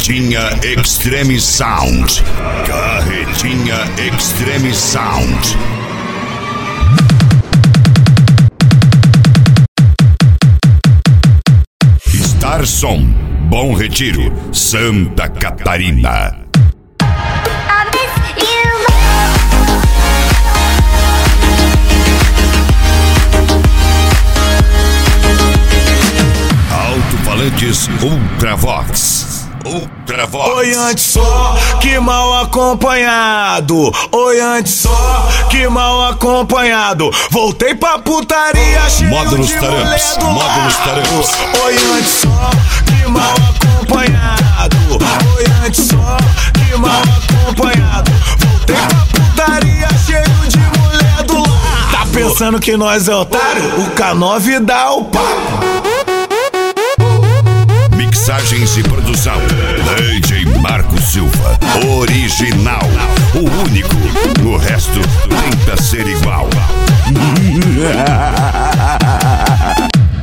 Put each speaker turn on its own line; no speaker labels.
Carretinha Extreme Sound. Carretinha Extreme Sound. Starsom, Bom Retiro, Santa Catarina. Alto-falantes Ultravox. Ultravox.
Oi, antes só, que mal acompanhado. Oi, antes só, que mal acompanhado. Voltei pra putaria, cheio
Módulos
de
Taramps,
mulher do
Módulos
lado.
Taramps.
Oi, antes só, que mal acompanhado. Oi, antes só, que mal acompanhado. Voltei pra putaria, cheio de mulher do lado. Tá pensando que nós é otário? O K9 dá o papo.
Mixagens e produção, DJ Marco Silva. Original, o único. O resto tenta ser igual.